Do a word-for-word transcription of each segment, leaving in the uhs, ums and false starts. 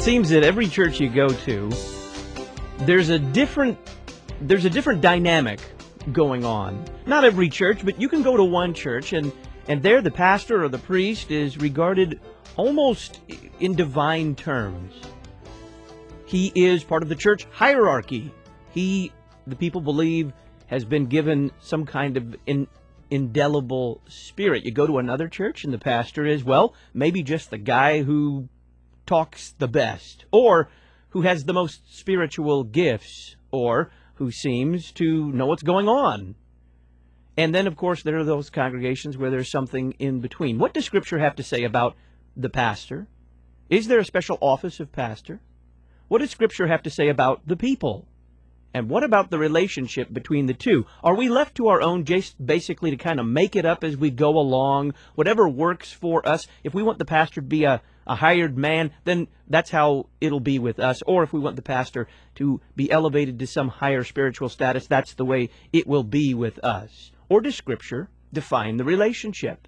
it seems that every church you go to, there's a different there's a different dynamic going on. Not every church, but you can go to one church, and, and there the pastor or the priest is regarded almost in divine terms. He is part of the church hierarchy. He, the people believe, has been given some kind of in, indelible spirit. You go to another church, and the pastor is, well, maybe just the guy who talks the best, or who has the most spiritual gifts, or who seems to know what's going on. And then, of course, there are those congregations where there's something in between. What does Scripture have to say about the pastor? Is there a special office of pastor? What does Scripture have to say about the people? And what about the relationship between the two? Are we left to our own just basically to kind of make it up as we go along, whatever works for us? If we want the pastor to be a a hired man, then that's how it'll be with us. Or if we want the pastor to be elevated to some higher spiritual status, that's the way it will be with us. Or does Scripture define the relationship?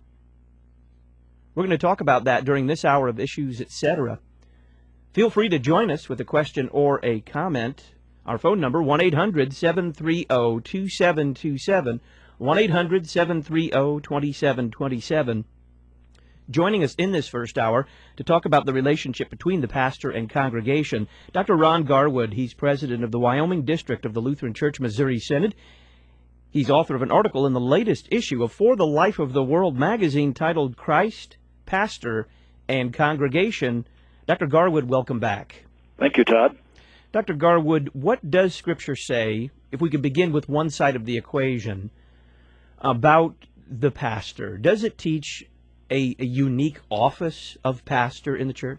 We're going to talk about that during this hour of Issues, et cetera. Feel free to join us with a question or a comment. Our phone number, one eight hundred, seven three zero, two seven two seven, one eight hundred, seven three zero, two seven two seven. Joining us in this first hour to talk about the relationship between the pastor and congregation, Doctor Ron Garwood. He's president of the Wyoming District of the Lutheran Church Missouri Synod. He's author of an article in the latest issue of For the Life of the World magazine titled Christ, Pastor, and Congregation. Doctor Garwood, welcome back. Thank you, Todd. Doctor Garwood, what does Scripture say, if we could begin with one side of the equation, about the pastor? Does it teach A, a unique office of pastor in the church?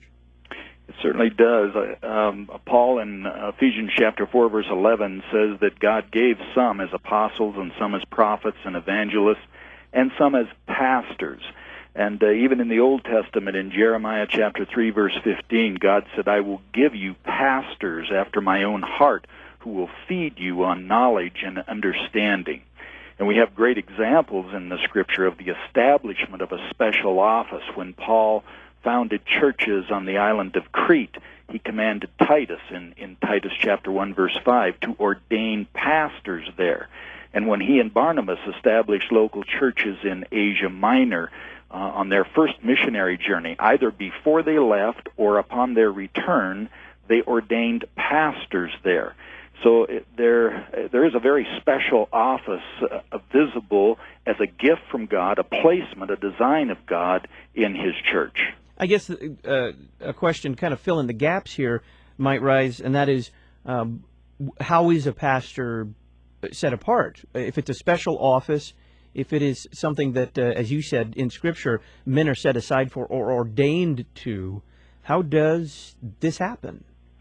It certainly does. Um, Paul in Ephesians chapter four, verse eleven says that God gave some as apostles and some as prophets and evangelists and some as pastors. And uh, even in the Old Testament, in Jeremiah chapter three, verse fifteen, God said, I will give you pastors after my own heart who will feed you on knowledge and understanding. And we have great examples in the Scripture of the establishment of a special office. When Paul founded churches on the island of Crete, he commanded Titus in, in Titus chapter one, verse five, to ordain pastors there. And when he and Barnabas established local churches in Asia Minor uh, on their first missionary journey, either before they left or upon their return, they ordained pastors there. So it, there, there is a very special office uh, visible as a gift from God, a placement, a design of God in His church. I guess uh, a question kind of filling the gaps here might rise, and that is, um, how is a pastor set apart? If it's a special office, if it is something that, uh, as you said in Scripture, men are set aside for or ordained to, how does this happen?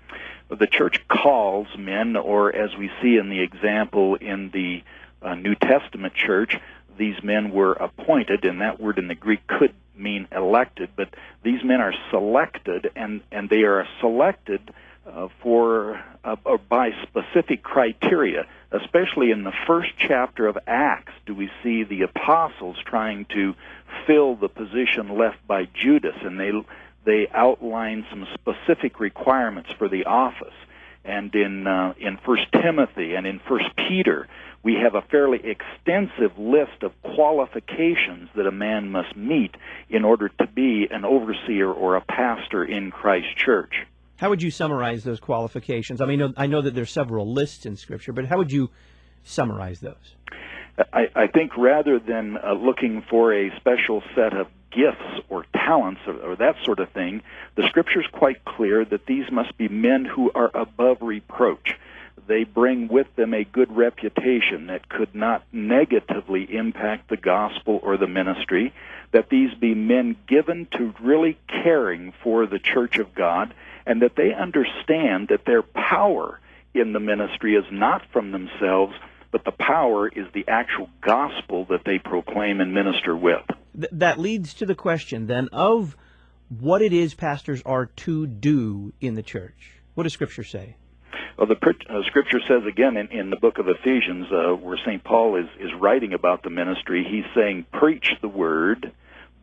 The church calls men, or as we see in the example in the uh, New Testament church, these men were appointed, and that word in the Greek could mean elected, but these men are selected, and, and they are selected uh, for uh, or by specific criteria. Especially in the first chapter of Acts do we see the apostles trying to fill the position left by Judas, and they they outline some specific requirements for the office. And in uh, in First Timothy and in First Peter, we have a fairly extensive list of qualifications that a man must meet in order to be an overseer or a pastor in Christ's church. How would you summarize those qualifications? I mean, I know that there's several lists in Scripture, but how would you summarize those? I, I think rather than uh, looking for a special set of gifts or talents or, or that sort of thing, the Scripture is quite clear that these must be men who are above reproach. They bring with them a good reputation that could not negatively impact the gospel or the ministry, that these be men given to really caring for the church of God, and that they understand that their power in the ministry is not from themselves, but the power is the actual gospel that they proclaim and minister with. Th- that leads to the question, then, of what it is pastors are to do in the church. What does Scripture say? Well, the uh, Scripture says again in, in the book of Ephesians, uh, where Saint Paul is, is writing about the ministry, he's saying, preach the word,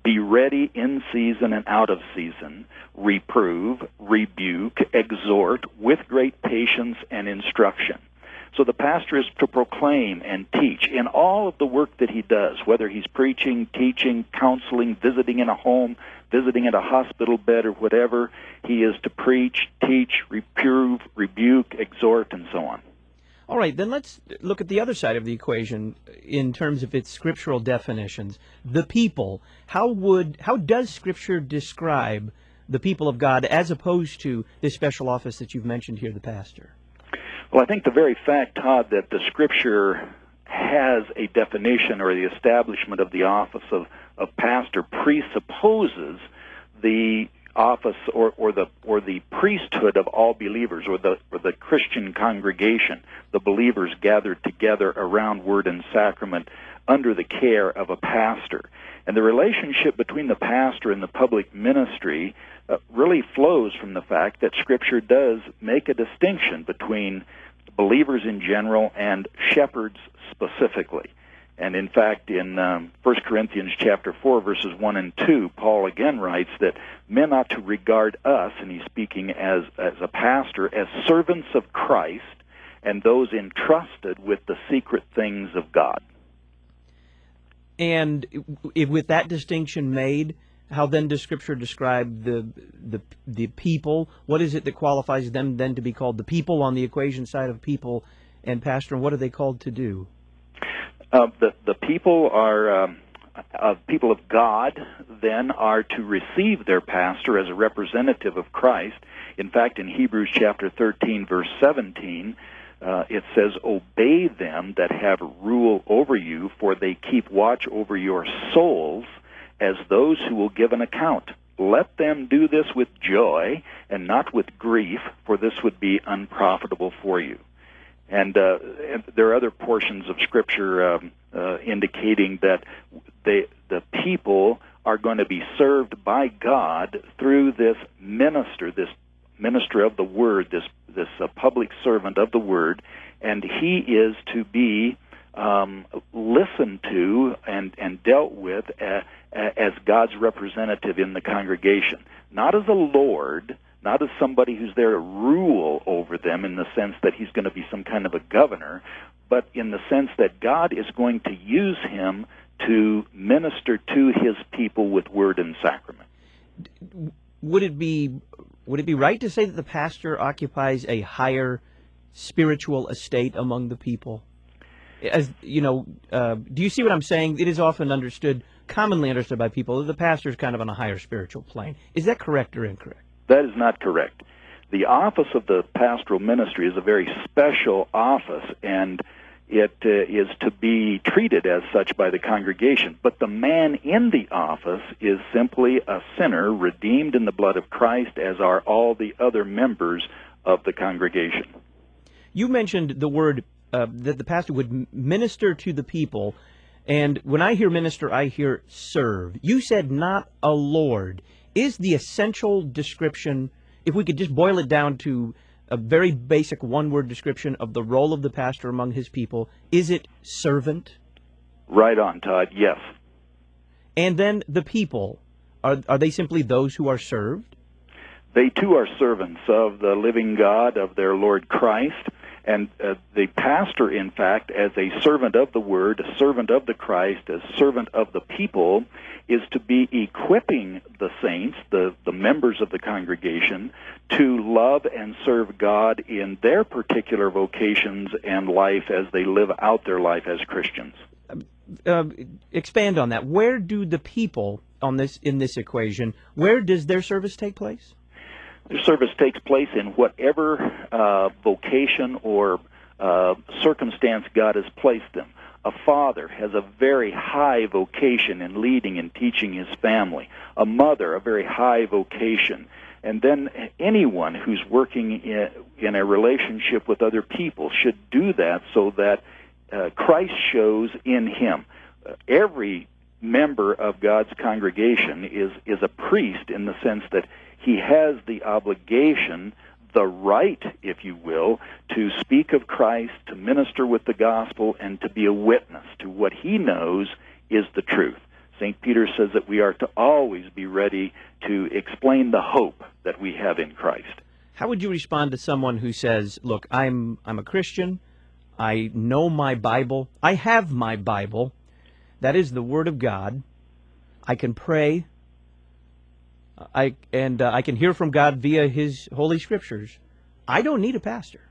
Be ready in season and out of season, reprove, rebuke, exhort with great patience and instruction. So the pastor is to proclaim and teach in all of the work that he does, whether he's preaching, teaching, counseling, visiting in a home, visiting at a hospital bed or whatever. He is to preach, teach, reprove, rebuke, exhort, and so on. All right, then let's look at the other side of the equation in terms of its scriptural definitions. The people. How would how does Scripture describe the people of God as opposed to this special office that you've mentioned here, the pastor? Well, I think the very fact, Todd, that the Scripture has a definition or the establishment of the office of, of pastor presupposes the office or, or the or the priesthood of all believers, or the or the Christian congregation, the believers gathered together around word and sacrament under the care of a pastor. And the relationship between the pastor and the public ministry uh, really flows from the fact that Scripture does make a distinction between believers in general and shepherds specifically. And in fact, in um, First Corinthians chapter four, verses one and two, Paul again writes that men ought to regard us, and he's speaking as, as a pastor, as servants of Christ and those entrusted with the secret things of God. And if, with that distinction made, how then does Scripture describe the, the the people? What is it that qualifies them then to be called the people on the equation side of people and pastor, and what are they called to do? Uh, the, the people are, um, uh, people of God then are to receive their pastor as a representative of Christ. In fact, in Hebrews chapter thirteen, verse seventeen, uh, it says, "Obey them that have rule over you, for they keep watch over your souls as those who will give an account. Let them do this with joy and not with grief, for this would be unprofitable for you." And, uh, and there are other portions of Scripture um, uh, indicating that they, the people are going to be served by God through this minister, this minister of the Word, this this uh, public servant of the Word, and he is to be um, listened to and, and dealt with uh, as God's representative in the congregation, not as a lord, not as somebody who's there to rule over them in the sense that he's going to be some kind of a governor, but in the sense that God is going to use him to minister to his people with word and sacrament. Would it be would it be right to say that the pastor occupies a higher spiritual estate among the people? As you know, uh, do you see what I'm saying? It is often understood, commonly understood by people, that the pastor is kind of on a higher spiritual plane. Is that correct or incorrect? That is not correct. The office of the pastoral ministry is a very special office, and it uh, is to be treated as such by the congregation. But the man in the office is simply a sinner redeemed in the blood of Christ, as are all the other members of the congregation. You mentioned the word uh, that the pastor would minister to the people, and when I hear minister, I hear serve. You said not a lord. Is the essential description, if we could just boil it down to a very basic one-word description of the role of the pastor among his people, is it servant? Right on, Todd, yes. And then the people, are, are they simply those who are served? They too are servants of the living God, of their Lord Christ. And uh, the pastor, in fact, as a servant of the Word, a servant of the Christ, a servant of the people, is to be equipping the saints, the, the members of the congregation, to love and serve God in their particular vocations and life as they live out their life as Christians. Uh, expand on that. Where do the people on this in this equation, where does their service take place? Their service takes place in whatever uh, vocation or uh, circumstance God has placed them. A father has a very high vocation in leading and teaching his family. A mother, a very high vocation. And then anyone who's working in, in a relationship with other people should do that so that uh, Christ shows in him. Uh, every member of God's congregation is, is a priest in the sense that he has the obligation, the right, if you will, to speak of Christ, to minister with the gospel, and to be a witness to what he knows is the truth. Saint Peter says that we are to always be ready to explain the hope that we have in Christ. How would you respond to someone who says, look, I'm I'm a Christian, I know my Bible, I have my Bible, that is the Word of God, I can pray, I and uh, I can hear from God via His Holy Scriptures. I don't need a pastor.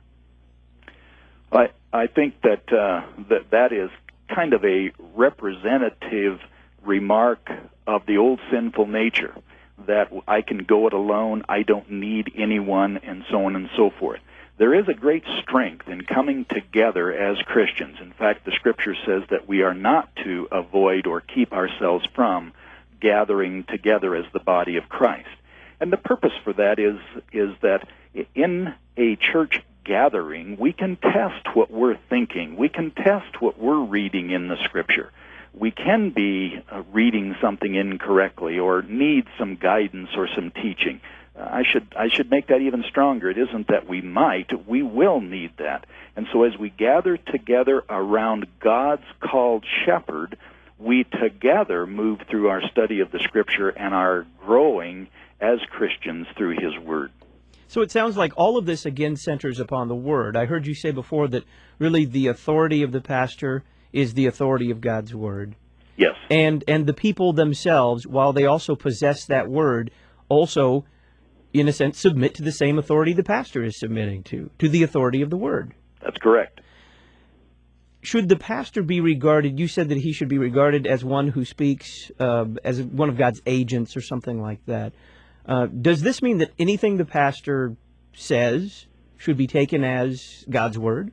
I I think that uh, that that is kind of a representative remark of the old sinful nature, that I can go it alone, I don't need anyone, and so on and so forth. There is a great strength in coming together as Christians. In fact, the Scripture says that we are not to avoid or keep ourselves from gathering together as the body of Christ. And the purpose for that is is that in a church gathering, we can test what we're thinking. We can test what we're reading in the Scripture. We can be uh, reading something incorrectly or need some guidance or some teaching. Uh, I should I should make that even stronger. It isn't that we might, we will need that. And so as we gather together around God's called shepherd, we together move through our study of the Scripture and are growing as Christians through His Word. So it sounds like all of this again centers upon the Word. I heard you say before that really the authority of the pastor is the authority of God's Word. Yes. And and the people themselves, while they also possess that Word, also, in a sense, submit to the same authority the pastor is submitting to, to the authority of the Word. That's correct. Should the pastor be regarded, you said that he should be regarded as one who speaks, uh, as one of God's agents or something like that. Uh, does this mean that anything the pastor says should be taken as God's Word?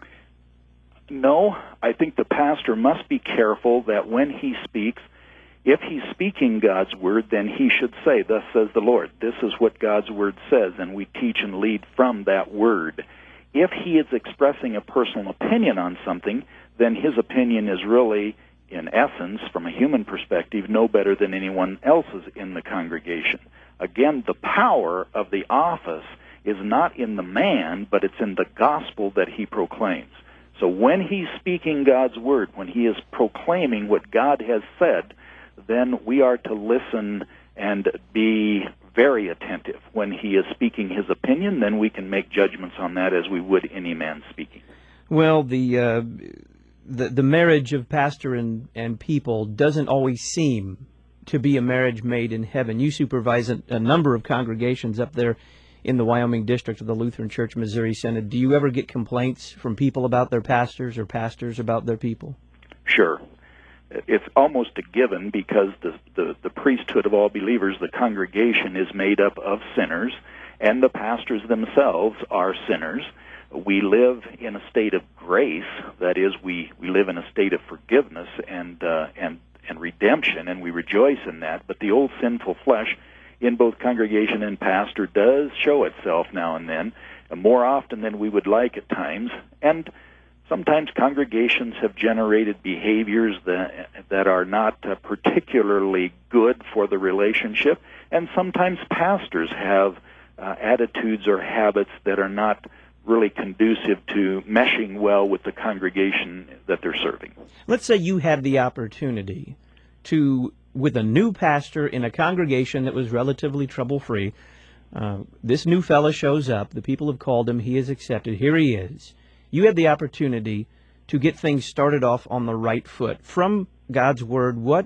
No, I think the pastor must be careful that when he speaks, if he's speaking God's Word, then he should say, "Thus says the Lord." This is what God's Word says, and we teach and lead from that Word. If he is expressing a personal opinion on something, then his opinion is really, in essence, from a human perspective, no better than anyone else's in the congregation. Again, the power of the office is not in the man, but it's in the gospel that he proclaims. So when he's speaking God's Word, when he is proclaiming what God has said, then we are to listen and be very attentive. When he is speaking his opinion, then we can make judgments on that as we would any man speaking. Well, the uh, the, the marriage of pastor and, and people doesn't always seem to be a marriage made in heaven. You supervise a, a number of congregations up there in the Wyoming district of the Lutheran Church Missouri Synod. Do you ever get complaints from people about their pastors or pastors about their people? Sure. It's almost a given because the, the, the priesthood of all believers, the congregation, is made up of sinners, and the pastors themselves are sinners. We live in a state of grace, that is, we, we live in a state of forgiveness and, uh, and, and redemption, and we rejoice in that, but the old sinful flesh in both congregation and pastor does show itself now and then, more often than we would like at times, and sometimes congregations have generated behaviors that that are not uh, particularly good for the relationship, and sometimes pastors have uh, attitudes or habits that are not really conducive to meshing well with the congregation that they're serving. Let's say you had the opportunity to, with a new pastor in a congregation that was relatively trouble-free, uh, this new fellow shows up, the people have called him, he is accepted, here he is. You had the opportunity to get things started off on the right foot. From God's Word, what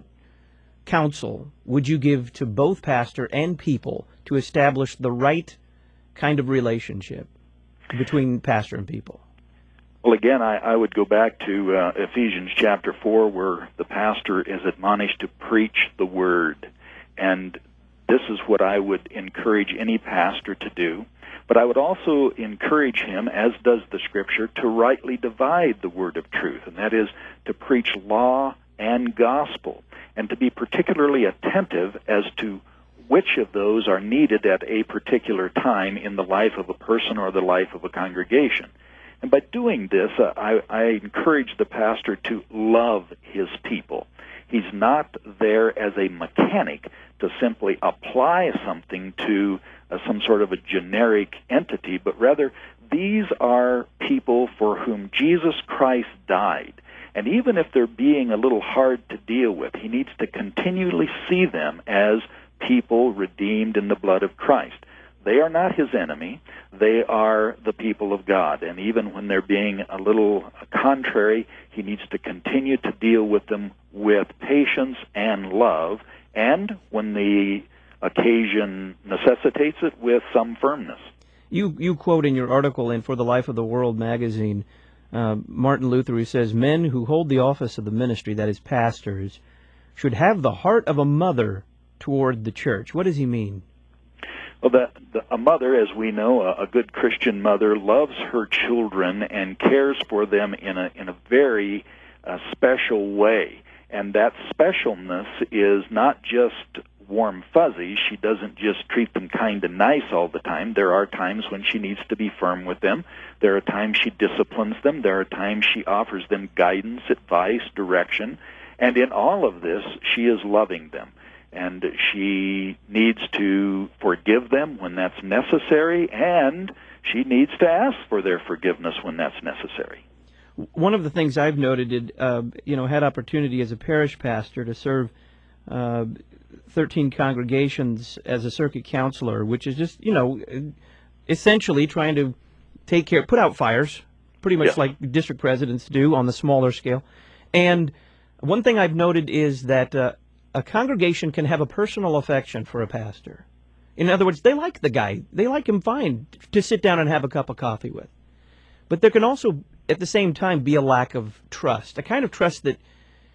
counsel would you give to both pastor and people to establish the right kind of relationship between pastor and people? Well, again, I, I would go back to uh, Ephesians chapter four, where the pastor is admonished to preach the Word. And this is what I would encourage any pastor to do. But I would also encourage him, as does the Scripture, to rightly divide the word of truth, and that is to preach law and gospel, and to be particularly attentive as to which of those are needed at a particular time in the life of a person or the life of a congregation. And by doing this, uh, I, I encourage the pastor to love his people. He's not there as a mechanic to simply apply something to uh, some sort of a generic entity, but rather these are people for whom Jesus Christ died. And even if they're being a little hard to deal with, he needs to continually see them as people redeemed in the blood of Christ. They are not his enemy. They are the people of God. And even when they're being a little contrary, he needs to continue to deal with them with patience and love, and when the occasion necessitates it, with some firmness. You you quote in your article in For the Life of the World magazine, uh, Martin Luther, who says, men who hold the office of the ministry, that is pastors, should have the heart of a mother toward the church. What does he mean? Well, the, the, a mother, as we know, a, a good Christian mother, loves her children and cares for them in a in a very uh, special way. And that specialness is not just warm fuzzy. She doesn't just treat them kind of nice all the time. There are times when she needs to be firm with them. There are times she disciplines them. There are times she offers them guidance, advice, direction. And in all of this, she is loving them. And she needs to forgive them when that's necessary, and she needs to ask for their forgiveness when that's necessary. One of the things I've noted, uh, you know, had opportunity as a parish pastor to serve uh, thirteen congregations as a circuit counselor, which is just, you know, essentially trying to take care, put out fires, pretty much yeah. like district presidents do on the smaller scale. And one thing I've noted is that uh, a congregation can have a personal affection for a pastor. In other words, they like the guy. They like him fine to sit down and have a cup of coffee with. But there can also, at the same time, be a lack of trust, a kind of trust that,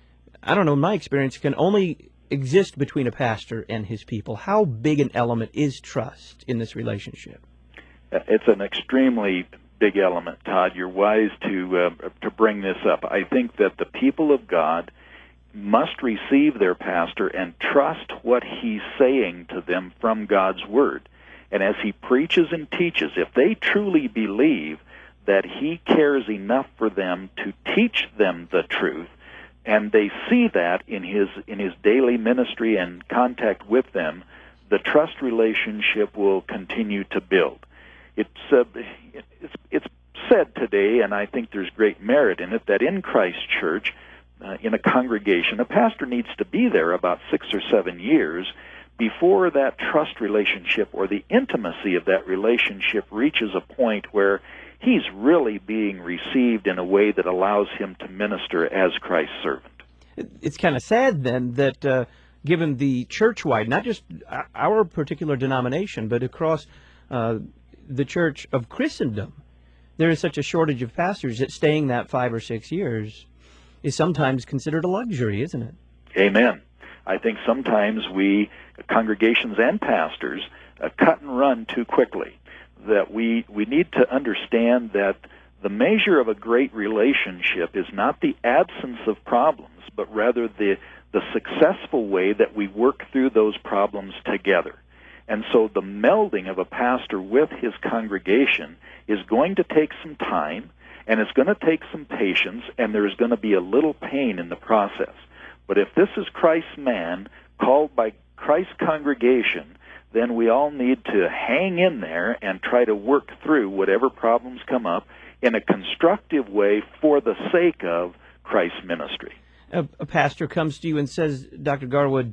I don't know, in my experience, can only exist between a pastor and his people. How big an element is trust in this relationship? It's an extremely big element, Todd. You're wise to uh, to bring this up. I think that the people of God must receive their pastor and trust what he's saying to them from God's Word. And as he preaches and teaches, if they truly believe that he cares enough for them to teach them the truth, and they see that in his in his daily ministry and contact with them, the trust relationship will continue to build. It's uh, it's it's said today, and I think there's great merit in it, that in Christ Church, uh, in a congregation, a pastor needs to be there about six or seven years before that trust relationship or the intimacy of that relationship reaches a point where he's really being received in a way that allows him to minister as Christ's servant. It's kind of sad, then, that uh, given the church-wide, not just our particular denomination, but across uh, the church of Christendom, there is such a shortage of pastors that staying that five or six years is sometimes considered a luxury, isn't it? Amen. I think sometimes we, congregations and pastors, uh, cut and run too quickly. That we, we need to understand that the measure of a great relationship is not the absence of problems, but rather the, the successful way that we work through those problems together. And so the melding of a pastor with his congregation is going to take some time, and it's going to take some patience, and there's going to be a little pain in the process. But if this is Christ's man, called by Christ's congregation, then we all need to hang in there and try to work through whatever problems come up in a constructive way for the sake of Christ's ministry. A, a pastor comes to you and says, Doctor Garwood,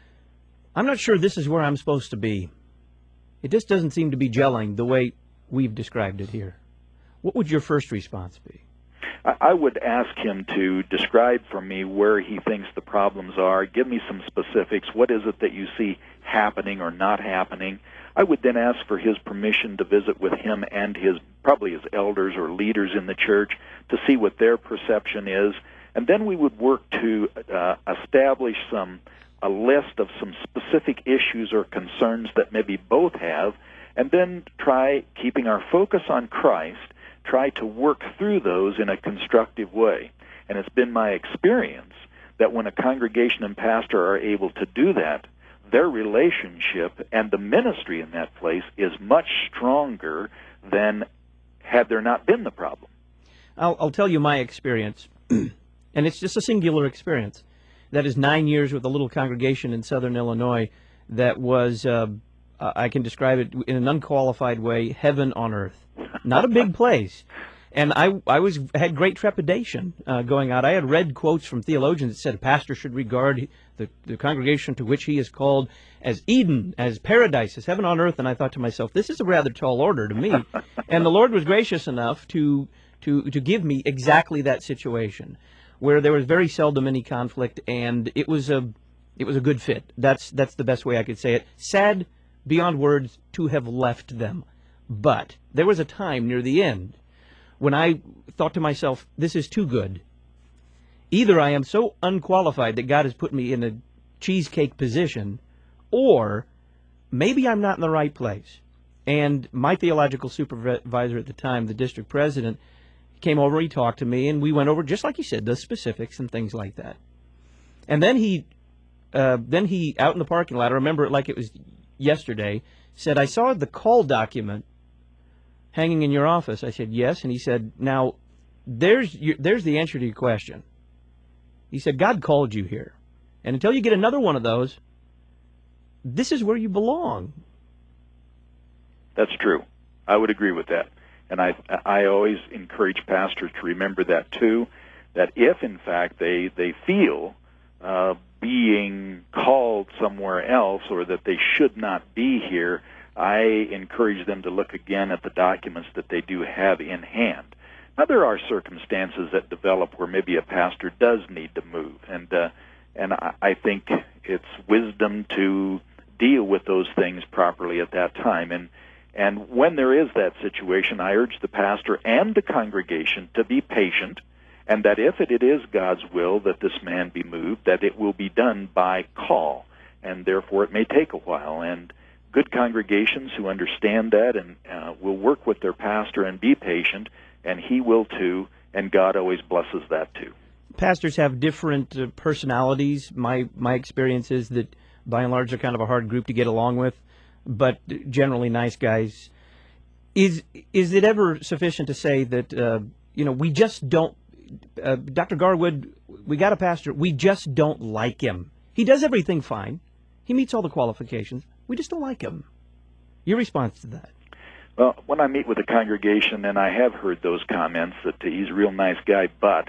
I'm not sure this is where I'm supposed to be. It just doesn't seem to be gelling the way we've described it here. What would your first response be? I would ask him to describe for me where he thinks the problems are, give me some specifics. What is it that you see happening or not happening? I would then ask for his permission to visit with him and his, probably his elders or leaders in the church, to see what their perception is. And then we would work to uh, establish some a list of some specific issues or concerns that maybe both have, and then try, keeping our focus on Christ, try to work through those in a constructive way. And it's been my experience that when a congregation and pastor are able to do that, their relationship and the ministry in that place is much stronger than had there not been the problem. I'll, I'll tell you my experience, and it's just a singular experience. That is nine years with a little congregation in southern Illinois that was, uh, I can describe it in an unqualified way, heaven on earth. Not a big place. And I, I was had great trepidation uh, going out. I had read quotes from theologians that said a pastor should regard the, the congregation to which he is called as Eden, as paradise, as heaven on earth. And I thought to myself, this is a rather tall order to me. And the Lord was gracious enough to to to give me exactly that situation, where there was very seldom any conflict, and it was a it was a good fit. That's that's the best way I could say it. Sad beyond words to have left them, but there was a time near the end when I thought to myself, this is too good. Either I am so unqualified that God has put me in a cheesecake position, or maybe I'm not in the right place. And my theological supervisor at the time, the district president, came over, he talked to me, and we went over, just like he said, the specifics and things like that. And then he, uh, then he, out in the parking lot, I remember it like it was yesterday, said, I saw the call document hanging in your office. I said, yes. And he said, now, there's your, there's the answer to your question. He said, God called you here. And until you get another one of those, this is where you belong. That's true. I would agree with that. And I I always encourage pastors to remember that, too, that if, in fact, they, they feel uh, being called somewhere else or that they should not be here, I encourage them to look again at the documents that they do have in hand. Now, there are circumstances that develop where maybe a pastor does need to move, and uh, and I, I think it's wisdom to deal with those things properly at that time. And and when there is that situation, I urge the pastor and the congregation to be patient, and that if it is God's will that this man be moved, that it will be done by call, and therefore it may take a while. And good congregations who understand that and uh, will work with their pastor and be patient, and he will too, and God always blesses that too. Pastors have different uh, personalities. My my experience is that by and large they're kind of a hard group to get along with, but generally nice guys. Is is it ever sufficient to say that uh, you know we just don't, uh, Doctor Garwood, we got a pastor, we just don't like him. He does everything fine. He meets all the qualifications. We just don't like him. Your response to that? Well, when I meet with a congregation, and I have heard those comments that he's a real nice guy, but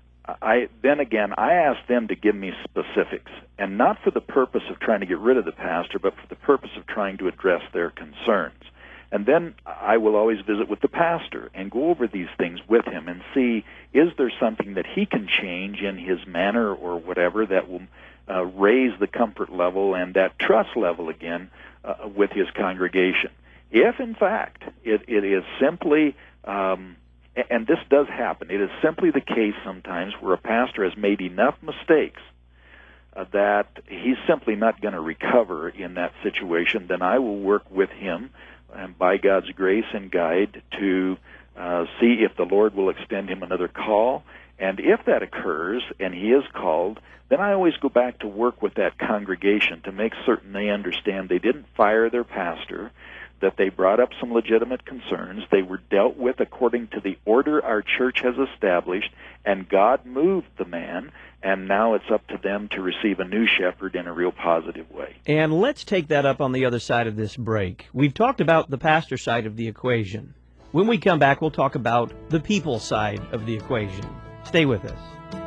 I then again, I ask them to give me specifics, and not for the purpose of trying to get rid of the pastor, but for the purpose of trying to address their concerns. And then I will always visit with the pastor and go over these things with him and see, is there something that he can change in his manner or whatever that will uh, raise the comfort level and that trust level again uh, with his congregation. If, in fact, it, it is simply, um, and this does happen, it is simply the case sometimes where a pastor has made enough mistakes uh, that he's simply not going to recover in that situation, then I will work with him and by God's grace and guide to uh, see if the Lord will extend him another call. And if that occurs and he is called, then I always go back to work with that congregation to make certain they understand they didn't fire their pastor, that they brought up some legitimate concerns, they were dealt with according to the order our church has established, and God moved the man, and now it's up to them to receive a new shepherd in a real positive way. And let's take that up on the other side of this break. We've talked about the pastor side of the equation. When we come back, we'll talk about the people side of the equation. Stay with us.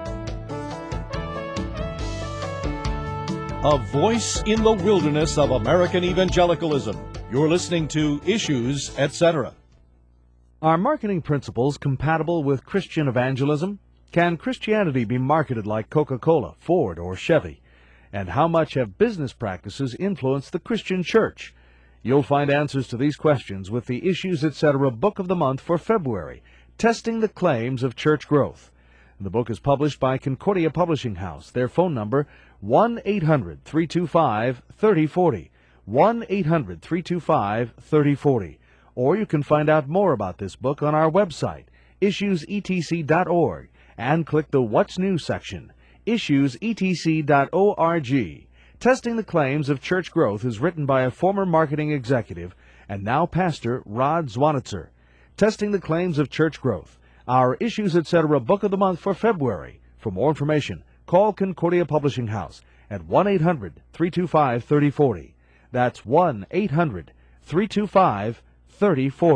A voice in the wilderness of American evangelicalism. You're listening to Issues, et cetera. Are marketing principles compatible with Christian evangelism? Can Christianity be marketed like Coca-Cola, Ford, or Chevy? And how much have business practices influenced the Christian church? You'll find answers to these questions with the Issues, et cetera book of the month for February, Testing the Claims of Church Growth. The book is published by Concordia Publishing House. Their phone number, one eight hundred, three two five, three oh four oh, one eight hundred, three two five, three oh four oh. Or you can find out more about this book on our website, issues e t c dot org, and click the What's New section, issues e t c dot org. Testing the Claims of Church Growth is written by a former marketing executive and now pastor, Rod Zwanitzer. Testing the Claims of Church Growth, our Issues, et cetera book of the month for February. For more information, call Concordia Publishing House at one eight hundred, three two five, three oh four oh. That's one eight hundred, three two five, three oh four oh.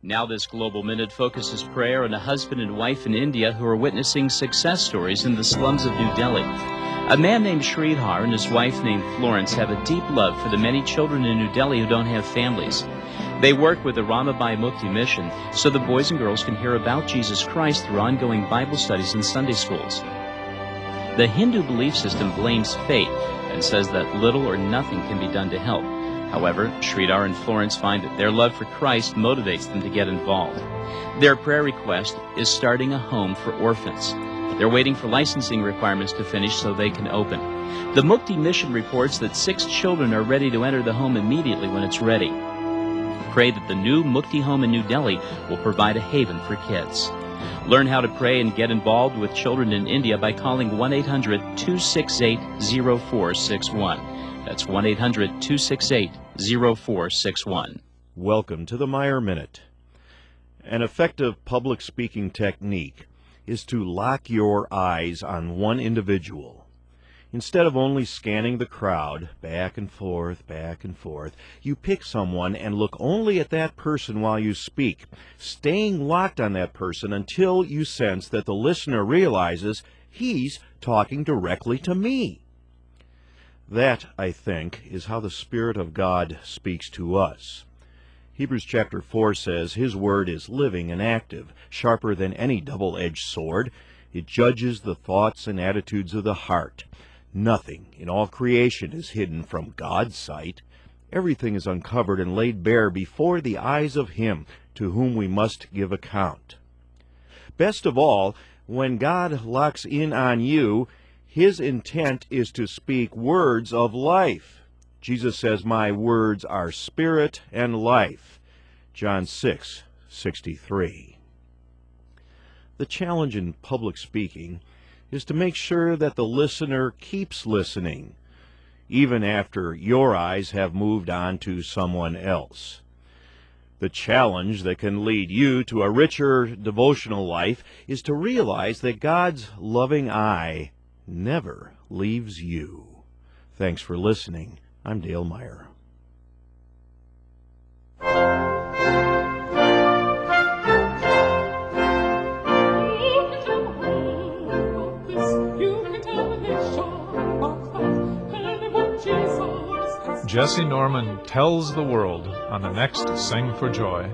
Now this Global Minute focuses prayer on a husband and wife in India who are witnessing success stories in the slums of New Delhi. A man named Sridhar and his wife named Florence have a deep love for the many children in New Delhi who don't have families. They work with the Ramabai Mukti mission so the boys and girls can hear about Jesus Christ through ongoing Bible studies in Sunday schools. The Hindu belief system blames fate and says that little or nothing can be done to help. However, Sridhar and Florence find that their love for Christ motivates them to get involved. Their prayer request is starting a home for orphans. They're waiting for licensing requirements to finish so they can open. The Mukti mission reports that six children are ready to enter the home immediately when it's ready. Pray that the new Mukti home in New Delhi will provide a haven for kids. Learn how to pray and get involved with children in India by calling one eight hundred, two six eight, zero four six one. That's one eight hundred, two six eight, zero four six one. Welcome to the Meyer Minute. An effective public speaking technique is to lock your eyes on one individual. Instead of only scanning the crowd, back and forth, back and forth, you pick someone and look only at that person while you speak, staying locked on that person until you sense that the listener realizes he's talking directly to me. That, I think, is how the Spirit of God speaks to us. Hebrews chapter four says, His word is living and active, sharper than any double-edged sword. It judges the thoughts and attitudes of the heart. Nothing in all creation is hidden from God's sight. Everything is uncovered and laid bare before the eyes of Him to whom we must give account. Best of all, when God locks in on you, His intent is to speak words of life. Jesus says, My words are spirit and life. John six sixty-three. The challenge in public speaking is to make sure that the listener keeps listening, even after your eyes have moved on to someone else. The challenge that can lead you to a richer devotional life is to realize that God's loving eye never leaves you. Thanks for listening. I'm Dale Meyer. Jesse Norman tells the world on the next Sing for Joy.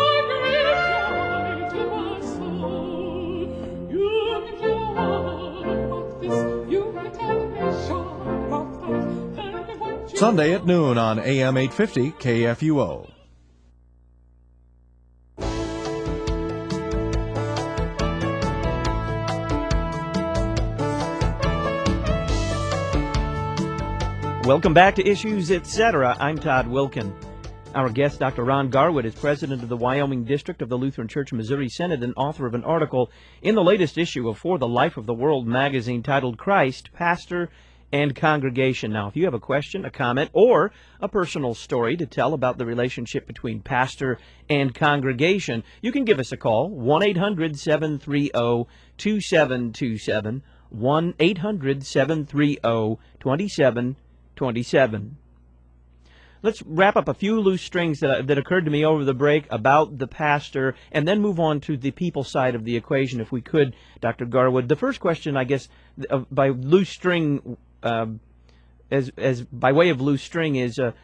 Sunday at noon on A M eight fifty K F U O. Welcome back to Issues, et cetera. I'm Todd Wilkin. Our guest, Doctor Ron Garwood, is president of the Wyoming District of the Lutheran Church Missouri Synod and author of an article in the latest issue of For the Life of the World magazine titled Christ, Pastor, and Congregation. Now, if you have a question, a comment, or a personal story to tell about the relationship between pastor and congregation, you can give us a call, one eight hundred, seven three zero, two seven two seven, one eight hundred, seven three zero, two seven two seven. Let's wrap up a few loose strings that, that occurred to me over the break about the pastor, and then move on to the people side of the equation, if we could, Doctor Garwood. The first question, I guess, uh, by loose string, uh, as as by way of loose string, is uh,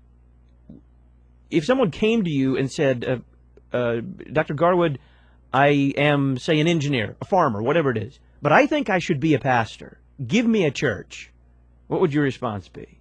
if someone came to you and said, uh, uh, Doctor Garwood, I am, say, an engineer, a farmer, whatever it is, but I think I should be a pastor. Give me a church. What would your response be?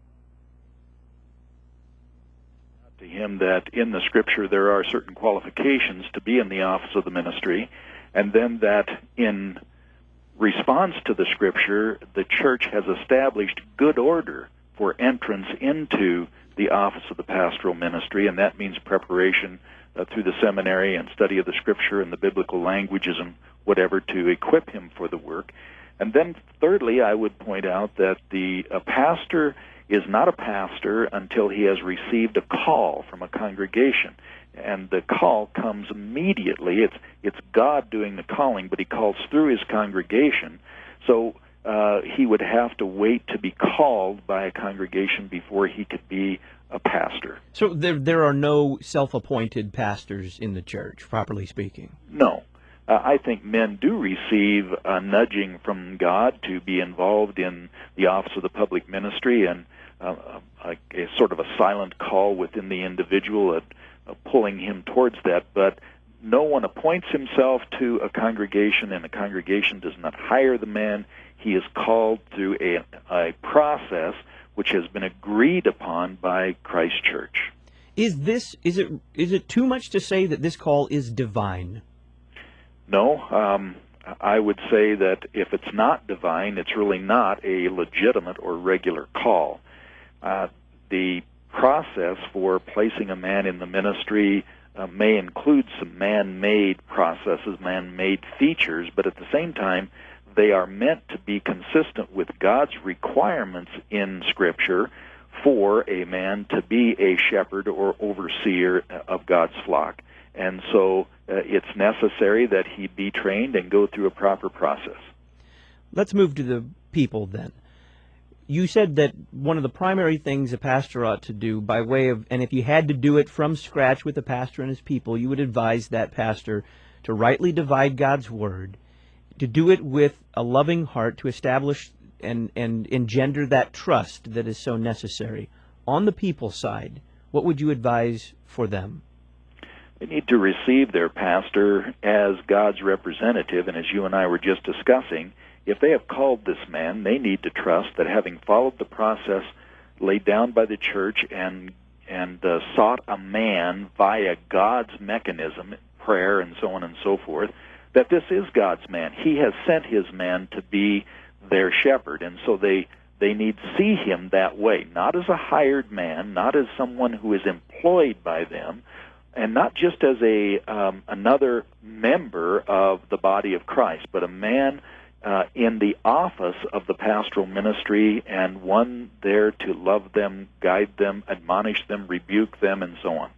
To him that in the Scripture there are certain qualifications to be in the office of the ministry, and then that in response to the Scripture, the church has established good order for entrance into the office of the pastoral ministry, and that means preparation uh, through the seminary and study of the Scripture and the biblical languages and whatever to equip him for the work. And then thirdly, I would point out that the a pastor is not a pastor until he has received a call from a congregation. And the call comes immediately. It's it's God doing the calling, but he calls through his congregation. So uh, he would have to wait to be called by a congregation before he could be a pastor. So there there are no self-appointed pastors in the church, properly speaking? No. Uh, I think men do receive a nudging from God to be involved in the office of the public ministry, and uh, a, a sort of a silent call within the individual at uh, pulling him towards that. But no one appoints himself to a congregation, and the congregation does not hire the man. He is called through a, a process which has been agreed upon by Christ Church. Is this is it is it too much to say that this call is divine? No, um, I would say that if it's not divine, it's really not a legitimate or regular call. Uh, the process for placing a man in the ministry uh, may include some man-made processes, man-made features, but at the same time, they are meant to be consistent with God's requirements in Scripture for a man to be a shepherd or overseer of God's flock. And so uh, it's necessary that he be trained and go through a proper process. Let's move to the people then. You said that one of the primary things a pastor ought to do by way of, and if you had to do it from scratch with the pastor and his people, you would advise that pastor to rightly divide God's word, to do it with a loving heart, to establish and, and engender that trust that is so necessary. On the people side, what would you advise for them? They need to receive their pastor as God's representative, and as you and I were just discussing, if they have called this man, they need to trust that having followed the process laid down by the church and and uh, sought a man via God's mechanism, prayer and so on and so forth, that this is God's man. He has sent his man to be their shepherd, and so they they need to see him that way, not as a hired man, not as someone who is employed by them, and not just as a um, another member of the body of Christ, but a man uh, in the office of the pastoral ministry, and one there to love them, guide them, admonish them, rebuke them, and so on.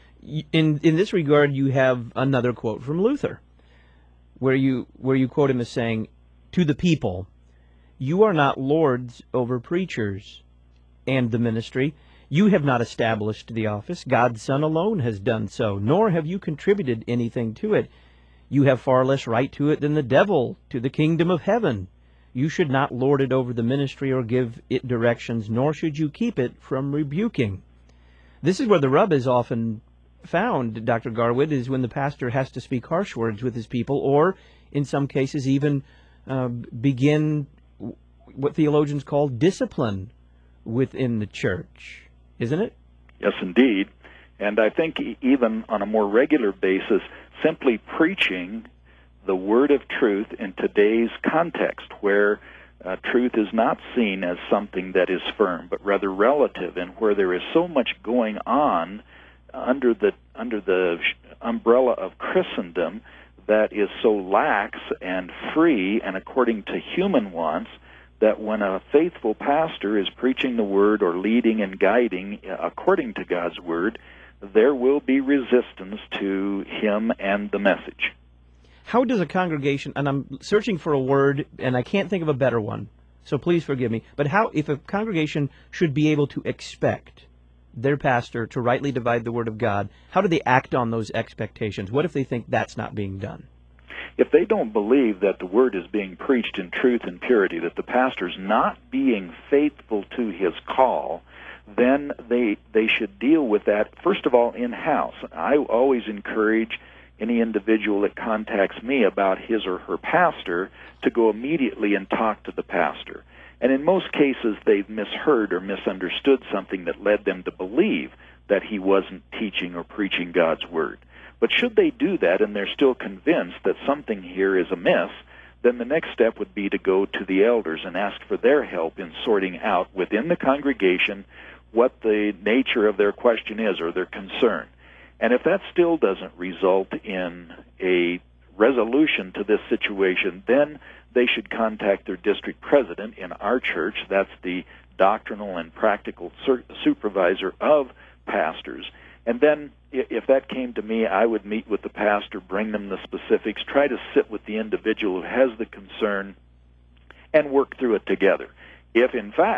In in this regard, you have another quote from Luther, where you where you quote him as saying, "To the people, you are not lords over preachers and the ministry. You have not established the office. God's Son alone has done so, nor have you contributed anything to it. You have far less right to it than the devil to the kingdom of heaven. You should not lord it over the ministry or give it directions, nor should you keep it from rebuking." This is where the rub is often found, Doctor Garwood, is when the pastor has to speak harsh words with his people, or in some cases even uh, begin what theologians call discipline within the church. Isn't it? Yes, indeed. And I think even on a more regular basis, simply preaching the word of truth in today's context, where uh, truth is not seen as something that is firm, but rather relative, and where there is so much going on under the under the umbrella of Christendom that is so lax and free and according to human wants, that when a faithful pastor is preaching the word or leading and guiding according to God's word, there will be resistance to him and the message. How does a congregation, and I'm searching for a word, and I can't think of a better one, so please forgive me, but how, if a congregation should be able to expect their pastor to rightly divide the word of God, how do they act on those expectations? What if they think that's not being done? If they don't believe that the word is being preached in truth and purity, that the pastor's not being faithful to his call, then they they should deal with that, first of all, in-house. I always encourage any individual that contacts me about his or her pastor to go immediately and talk to the pastor. And in most cases, they've misheard or misunderstood something that led them to believe that he wasn't teaching or preaching God's word. But should they do that and they're still convinced that something here is amiss, then the next step would be to go to the elders and ask for their help in sorting out within the congregation what the nature of their question is or their concern. And if that still doesn't result in a resolution to this situation, then they should contact their district president in our church. That's the doctrinal and practical sur- supervisor of pastors. And then if that came to me, I would meet with the pastor, bring them the specifics, try to sit with the individual who has the concern, and work through it together. If, in fact,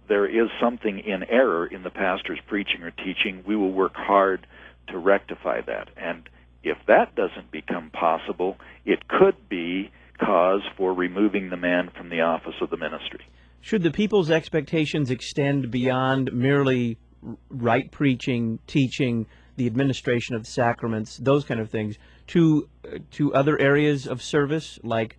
there is something in error in the pastor's preaching or teaching, we will work hard to rectify that. And if that doesn't become possible, it could be cause for removing the man from the office of the ministry. Should the people's expectations extend beyond merely right preaching, teaching, the administration of the sacraments, those kind of things, to uh, to other areas of service, like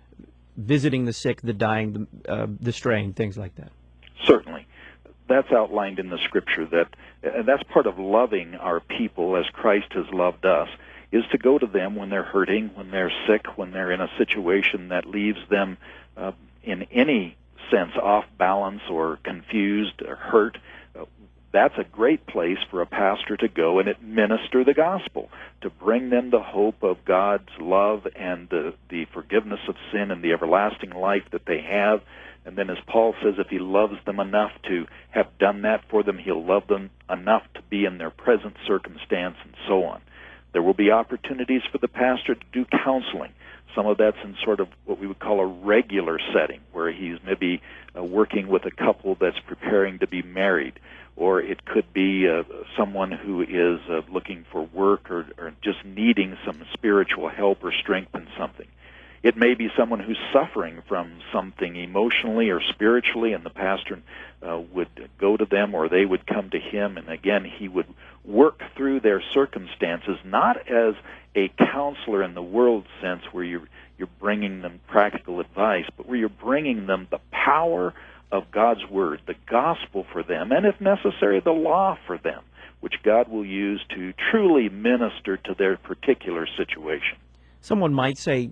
visiting the sick, the dying, the, uh, the straying, things like that? Certainly. That's outlined in the Scripture, that and that's part of loving our people as Christ has loved us, is to go to them when they're hurting, when they're sick, when they're in a situation that leaves them uh, in any sense off balance or confused or hurt. Uh, that's a great place for a pastor to go and administer the gospel, to bring them the hope of God's love and the, the forgiveness of sin and the everlasting life that they have. And then, as Paul says, if he loves them enough to have done that for them, he'll love them enough to be in their present circumstance and so on. There will be opportunities for the pastor to do counseling. Some of that's in sort of what we would call a regular setting, where he's maybe uh, working with a couple that's preparing to be married. Or it could be uh, someone who is uh, looking for work or, or just needing some spiritual help or strength in something. It may be someone who's suffering from something emotionally or spiritually, and the pastor uh, would go to them, or they would come to him, and again, he would work through their circumstances, not as a counselor in the world sense where you're, you're bringing them practical advice, but where you're bringing them the power of God's Word, the gospel for them, and if necessary, the law for them, which God will use to truly minister to their particular situation. Someone might say,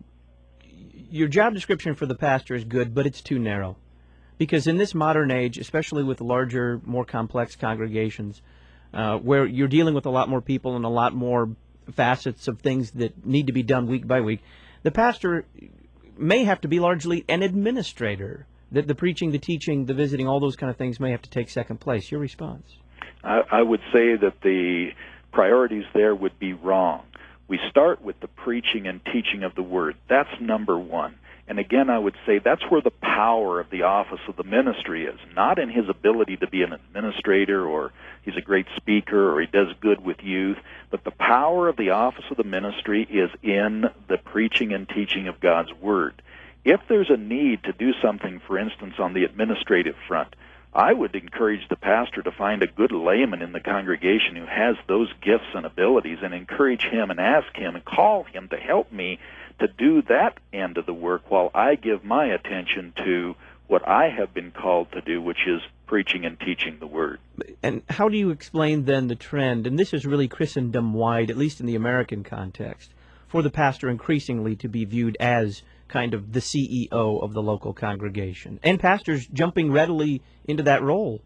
your job description for the pastor is good, but it's too narrow. Because in this modern age, especially with larger, more complex congregations, uh, where you're dealing with a lot more people and a lot more facets of things that need to be done week by week, the pastor may have to be largely an administrator. That the preaching, the teaching, the visiting, all those kind of things may have to take second place. Your response? I, I would say that the priorities there would be wrong. We start with the preaching and teaching of the Word. That's number one. And again, I would say that's where the power of the office of the ministry is, not in his ability to be an administrator or he's a great speaker or he does good with youth, but the power of the office of the ministry is in the preaching and teaching of God's Word. If there's a need to do something, for instance, on the administrative front, I would encourage the pastor to find a good layman in the congregation who has those gifts and abilities and encourage him and ask him and call him to help me to do that end of the work while I give my attention to what I have been called to do, which is preaching and teaching the Word. And how do you explain then the trend, and this is really Christendom-wide, at least in the American context, for the pastor increasingly to be viewed as kind of the C E O of the local congregation, and pastors jumping readily into that role?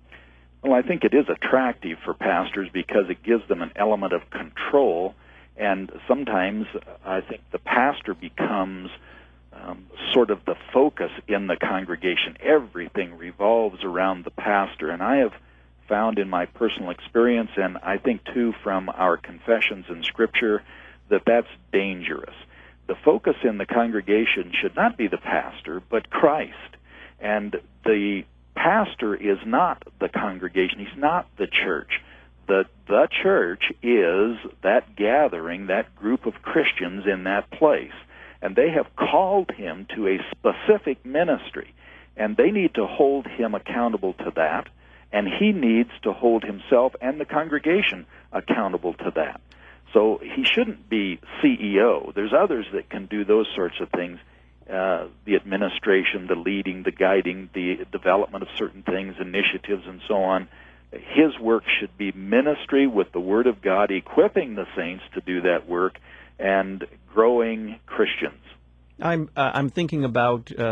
Well, I think it is attractive for pastors because it gives them an element of control, and sometimes I think the pastor becomes um, sort of the focus in the congregation. Everything revolves around the pastor, and I have found in my personal experience, and I think too from our confessions in Scripture, that that's dangerous. The focus in the congregation should not be the pastor, but Christ. And the pastor is not the congregation. He's not the church. The, the church is that gathering, that group of Christians in that place. And they have called him to a specific ministry. And they need to hold him accountable to that. And he needs to hold himself and the congregation accountable to that. So he shouldn't be C E O. There's others that can do those sorts of things, uh, the administration, the leading, the guiding, the development of certain things, initiatives, and so on. His work should be ministry with the Word of God, equipping the saints to do that work, and growing Christians. I'm, uh, I'm thinking about uh,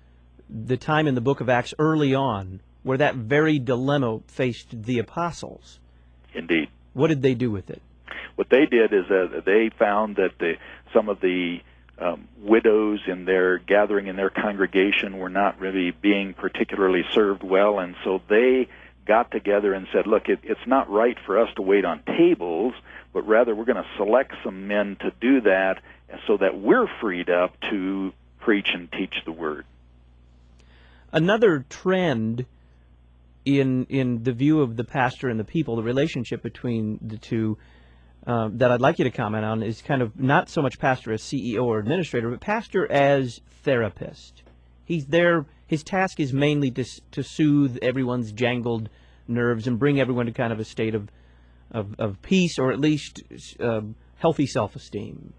the time in the book of Acts early on where that very dilemma faced the apostles. Indeed. What did they do with it? What they did is uh, they found that the, some of the um, widows in their gathering in their congregation were not really being particularly served well, and so they got together and said, look, it, it's not right for us to wait on tables, but rather we're going to select some men to do that so that we're freed up to preach and teach the Word. Another trend in in the view of the pastor and the people, the relationship between the two, uh, that I'd like you to comment on is kind of not so much pastor as C E O or administrator, but pastor as therapist. He's there. His task is mainly to to soothe everyone's jangled nerves and bring everyone to kind of a state of of, of peace, or at least uh, healthy self-esteem.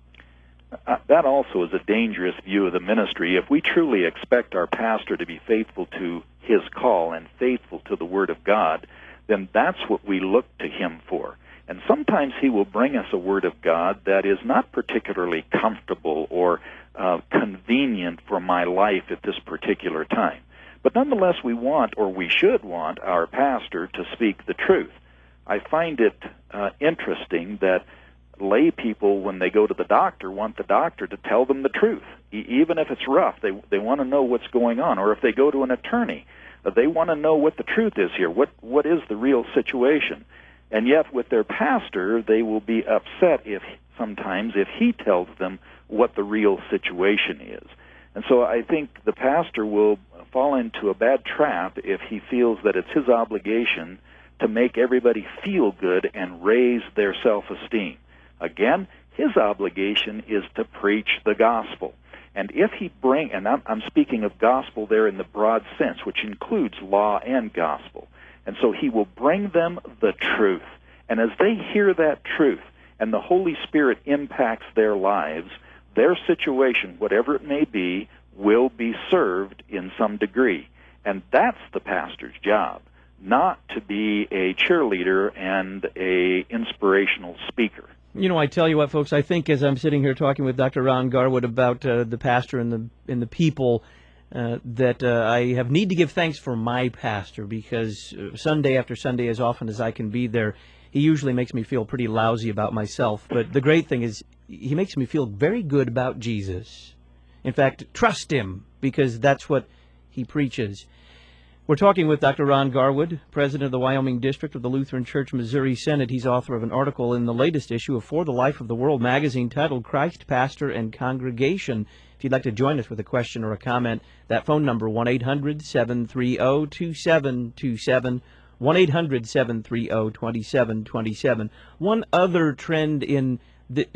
Uh, that also is a dangerous view of the ministry. If we truly expect our pastor to be faithful to his call and faithful to the Word of God, then that's what we look to him for. And sometimes he will bring us a Word of God that is not particularly comfortable or uh, convenient for my life at this particular time. But nonetheless, we want, or we should want, our pastor to speak the truth. I find it uh, interesting that lay people, when they go to the doctor, want the doctor to tell them the truth. E- even if it's rough, they they want to know what's going on. Or if they go to an attorney, uh, they want to know what the truth is here. What what is the real situation? And yet with their pastor, they will be upset if sometimes if he tells them what the real situation is. And so I think the pastor will fall into a bad trap if he feels that it's his obligation to make everybody feel good and raise their self-esteem. Again, his obligation is to preach the gospel. And if he bring, and I'm, I'm speaking of gospel there in the broad sense, which includes law and gospel. And so he will bring them the truth. And as they hear that truth and the Holy Spirit impacts their lives, their situation, whatever it may be, will be served in some degree. And that's the pastor's job, not to be a cheerleader and a inspirational speaker. You know, I tell you what, folks, I think as I'm sitting here talking with Doctor Ron Garwood about uh, the pastor and the and the people, uh, that uh, I have need to give thanks for my pastor, because uh, Sunday after Sunday, as often as I can be there, he usually makes me feel pretty lousy about myself. But the great thing is he makes me feel very good about Jesus. In fact, trust him, because that's what he preaches. We're talking with Doctor Ron Garwood, president of the Wyoming District of the Lutheran Church Missouri Synod. He's author of an article in the latest issue of For the Life of the World magazine titled Christ, Pastor, and Congregation. If you'd like to join us with a question or a comment, that phone number, one eight hundred seven three zero two seven two seven, one eight hundred seven three zero two seven two seven. One other trend in the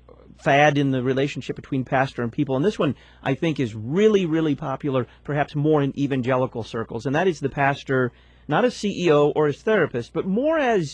fad in the relationship between pastor and people, and this one I think is really, really popular, perhaps more in evangelical circles, and that is the pastor not as C E O or as therapist, but more as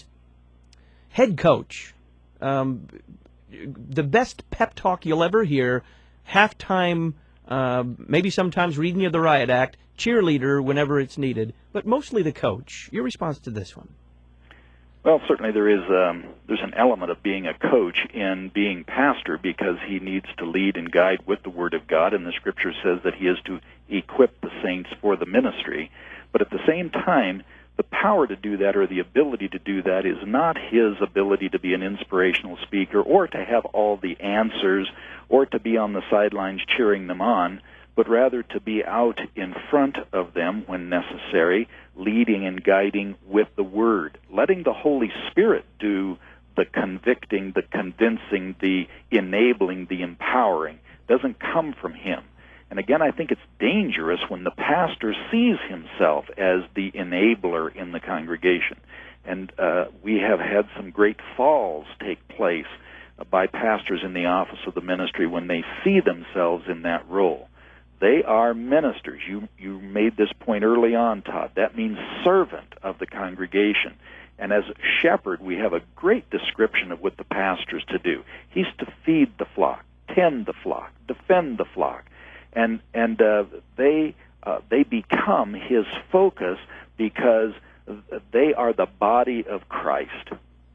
head coach. Um, the best pep talk you'll ever hear, halftime, uh, maybe sometimes reading you the riot act, cheerleader whenever it's needed, but mostly the coach. Your response to this one? Well, certainly there is um, there's an element of being a coach in being pastor, because he needs to lead and guide with the Word of God, and the Scripture says that he is to equip the saints for the ministry. But at the same time, the power to do that, or the ability to do that, is not his ability to be an inspirational speaker or to have all the answers or to be on the sidelines cheering them on, but rather to be out in front of them when necessary, leading and guiding with the Word, letting the Holy Spirit do the convicting, the convincing, the enabling, the empowering. It doesn't come from him. And again, I think it's dangerous when the pastor sees himself as the enabler in the congregation. And uh, we have had some great falls take place uh, by pastors in the office of the ministry when they see themselves in that role. They are ministers. You you made this point early on, Todd. That means servant of the congregation. And as a shepherd, we have a great description of what the pastor's to do. He's to feed the flock, tend the flock, defend the flock. And and uh, they uh, they become his focus because they are the body of Christ.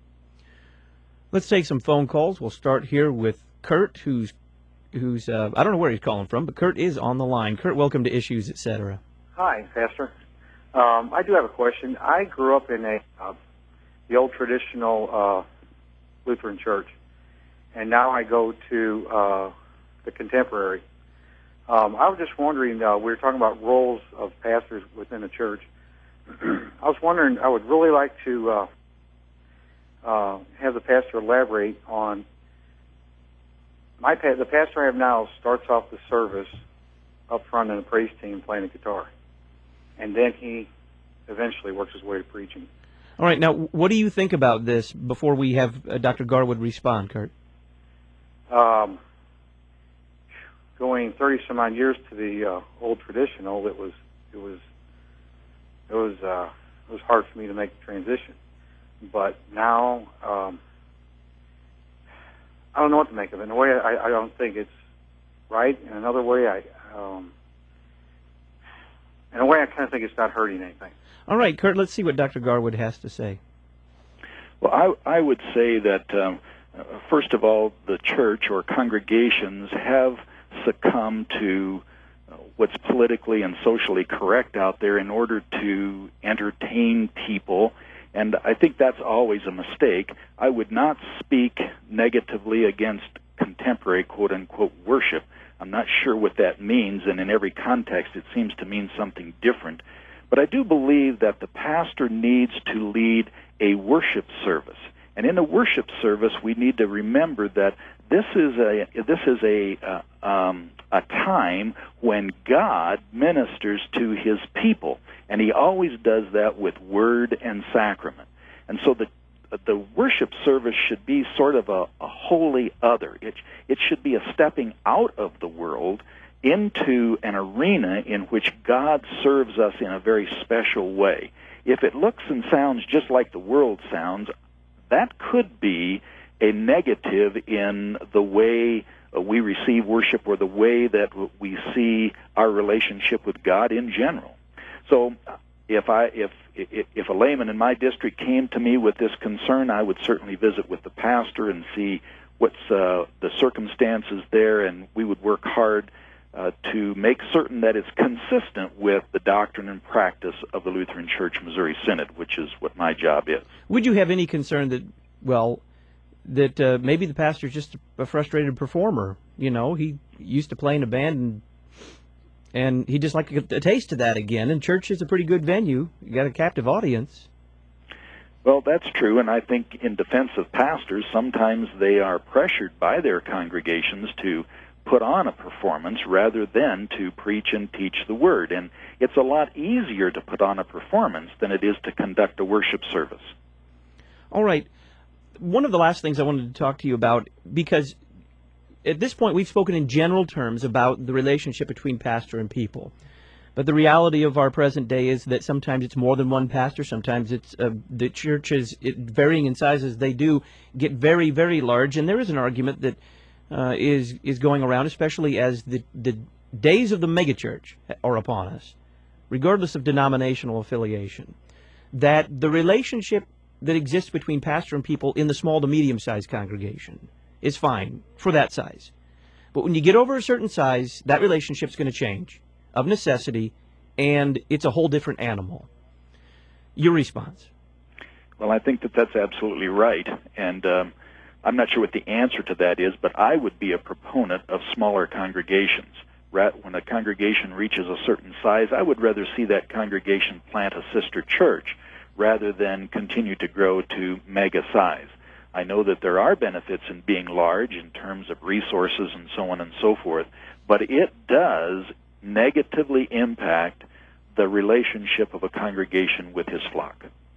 Let's take some phone calls. We'll start here with Kurt, who's who's, uh, I don't know where he's calling from, but Kurt is on the line. Kurt, welcome to Issues, et cetera. Hi, Pastor. Um, I do have a question. I grew up in a uh, the old traditional uh, Lutheran church, and now I go to uh, the contemporary. Um, I was just wondering, uh, we were talking about roles of pastors within the church. I was wondering, I would really like to uh, uh, have the pastor elaborate on My pa- the pastor I have now starts off the service up front in the praise team playing the guitar, and then he eventually works his way to preaching. All right, now, what do you think about this before we have uh, Doctor Garwood respond, Kurt? Um, going thirty some odd years to the uh, old traditional, it was it was it was uh, it was hard for me to make the transition. But now, um, I don't know what to make of it. In a way, I, I don't think it's right. In another way, I um, in a way, I kind of think it's not hurting anything. All right, Kurt, let's see what Doctor Garwood has to say. Well, I, I would say that, um, uh, first of all, the church or congregations have succumbed to uh, what's politically and socially correct out there in order to entertain people, and I think that's always a mistake. I would not speak negatively against contemporary quote-unquote worship. I'm not sure what that means, and in every context it seems to mean something different. But I do believe that the pastor needs to lead a worship service. And in a worship service, we need to remember that this is a this is a uh, um, a time when God ministers to His people, and He always does that with word and sacrament. And so the the worship service should be sort of a, a holy other. It it should be a stepping out of the world into an arena in which God serves us in a very special way. If it looks and sounds just like the world sounds, that could be a negative in the way we receive worship or the way that we see our relationship with God in general. So if I if if a layman in my district came to me with this concern, I would certainly visit with the pastor and see what's uh, the circumstances there, and we would work hard Uh, to make certain that it's consistent with the doctrine and practice of the Lutheran Church Missouri Synod, which is what my job is. Would you have any concern that, well, that uh, maybe the pastor's just a frustrated performer? You know, he used to play in a band, and, and he'd just like to get a taste of that again, and church is a pretty good venue. You got a captive audience. Well, that's true, and I think in defense of pastors, sometimes they are pressured by their congregations to put on a performance rather than to preach and teach the Word. And it's a lot easier to put on a performance than it is to conduct a worship service. All right. One of the last things I wanted to talk to you about, because at this point we've spoken in general terms about the relationship between pastor and people. But the reality of our present day is that sometimes it's more than one pastor, sometimes it's uh, the churches, it, varying in sizes, they do get very, very large, and there is an argument that Uh, is is going around, especially as the the days of the megachurch are upon us, regardless of denominational affiliation, that the relationship that exists between pastor and people in the small to medium-sized congregation is fine for that size. But when you get over a certain size, that relationship's going to change, of necessity, and it's a whole different animal. Your response? Well, I think that that's absolutely right, and um, I'm not sure what the answer to that is, but I would be a proponent of smaller congregations. When a congregation reaches a certain size, I would rather see that congregation plant a sister church rather than continue to grow to mega size. I know that there are benefits in being large in terms of resources and so on and so forth, but it does negatively impact the relationship of a congregation with his flock.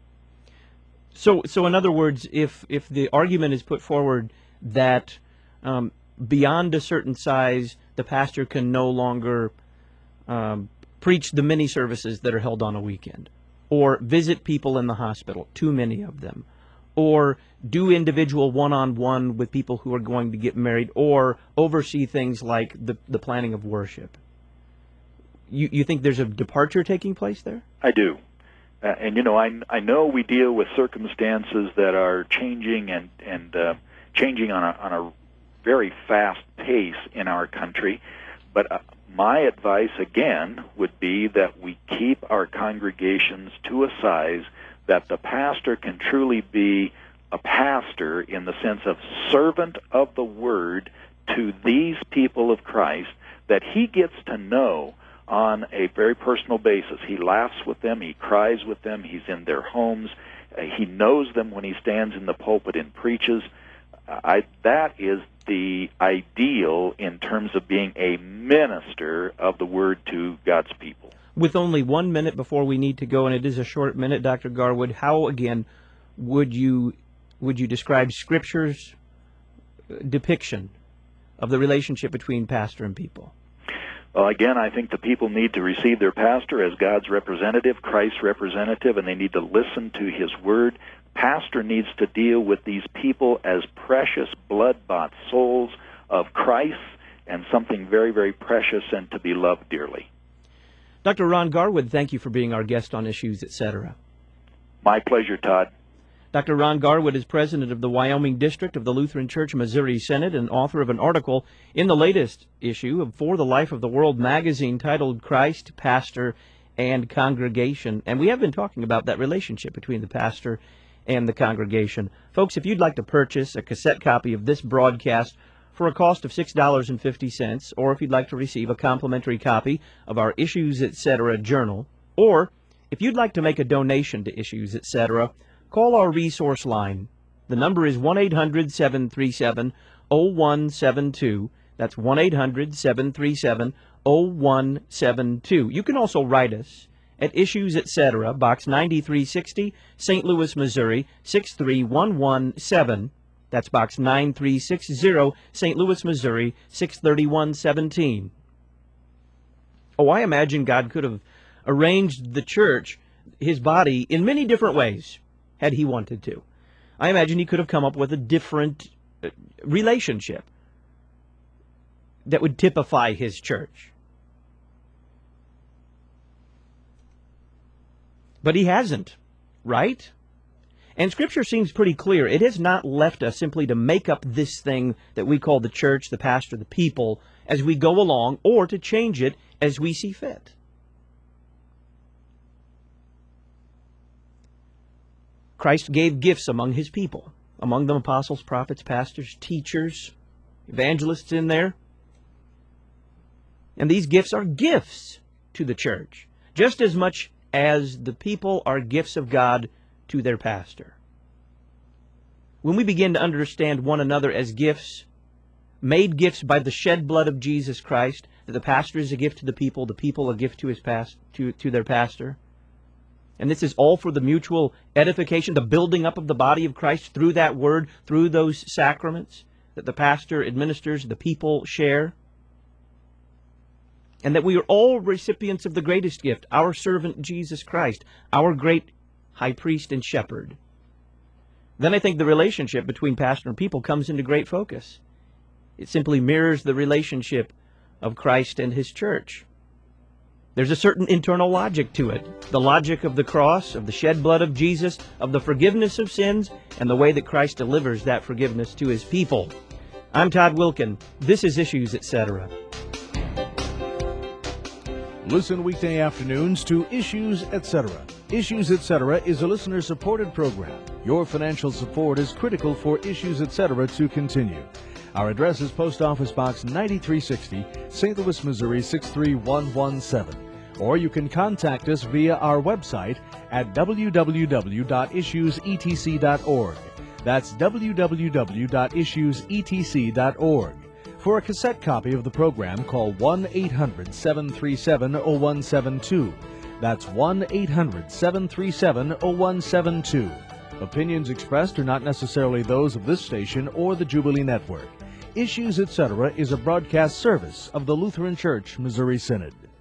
So, so in other words, if if the argument is put forward that um, beyond a certain size, the pastor can no longer um, preach the many services that are held on a weekend, or visit people in the hospital, too many of them, or do individual one-on-one with people who are going to get married, or oversee things like the the planning of worship. You you think there's a departure taking place there? I do. Uh, and, you know, I, I know we deal with circumstances that are changing and, and uh, changing on a, on a very fast pace in our country. But uh, my advice, again, would be that we keep our congregations to a size that the pastor can truly be a pastor in the sense of servant of the Word to these people of Christ, that he gets to know on a very personal basis. He laughs with them, he cries with them, he's in their homes, uh, he knows them when he stands in the pulpit and preaches. Uh, I, that is the ideal in terms of being a minister of the Word to God's people. With only one minute before we need to go, and it is a short minute, Doctor Garwood, how, again, would you would you describe Scripture's depiction of the relationship between pastor and people? Well, again, I think the people need to receive their pastor as God's representative, Christ's representative, and they need to listen to his word. Pastor needs to deal with these people as precious, blood-bought souls of Christ, and something very, very precious and to be loved dearly. Doctor Ron Garwood, thank you for being our guest on Issues, et cetera. My pleasure, Todd. Doctor Ron Garwood is president of the Wyoming District of the Lutheran Church Missouri Synod and author of an article in the latest issue of For the Life of the World magazine titled Christ, Pastor, and Congregation. And we have been talking about that relationship between the pastor and the congregation. Folks, if you'd like to purchase a cassette copy of this broadcast for a cost of six dollars and fifty cents, or if you'd like to receive a complimentary copy of our Issues, et cetera journal, or if you'd like to make a donation to Issues, et cetera, call our resource line. The number is one eight hundred, seven three seven, zero one seven two. That's one eight hundred, seven three seven, zero one seven two. You can also write us at Issues, et cetera, Box ninety-three sixty, Saint Louis, Missouri, six three one one seven. That's Box nine three six zero, Saint Louis, Missouri, six three one one seven. Oh, I imagine God could have arranged the church, his body, in many different ways, had he wanted to. I imagine he could have come up with a different uh, relationship that would typify his church. But he hasn't, right? And Scripture seems pretty clear. It has not left us simply to make up this thing that we call the church, the pastor, the people, as we go along, or to change it as we see fit. Christ gave gifts among his people, among them apostles, prophets, pastors, teachers, evangelists in there. And these gifts are gifts to the church, just as much as the people are gifts of God to their pastor. When we begin to understand one another as gifts, made gifts by the shed blood of Jesus Christ, that the pastor is a gift to the people, the people a gift to his past, to, to their pastor, and this is all for the mutual edification, the building up of the body of Christ through that word, through those sacraments that the pastor administers, the people share, and that we are all recipients of the greatest gift, our servant Jesus Christ, our great high priest and shepherd. Then I think the relationship between pastor and people comes into great focus. It simply mirrors the relationship of Christ and his church. There's a certain internal logic to it. The logic of the cross, of the shed blood of Jesus, of the forgiveness of sins, and the way that Christ delivers that forgiveness to his people. I'm Todd Wilkin. This is Issues, et cetera. Listen weekday afternoons to Issues, et cetera. Issues, et cetera is a listener-supported program. Your financial support is critical for Issues, et cetera to continue. Our address is Post Office Box ninety-three sixty, Saint Louis, Missouri six three one one seven. Or you can contact us via our website at w w w dot issues e t c dot org. That's w w w dot issues e t c dot org. For a cassette copy of the program, call one eight hundred, seven three seven, zero one seven two. That's one eight hundred, seven three seven, zero one seven two. Opinions expressed are not necessarily those of this station or the Jubilee Network. Issues, et cetera is a broadcast service of the Lutheran Church Missouri Synod.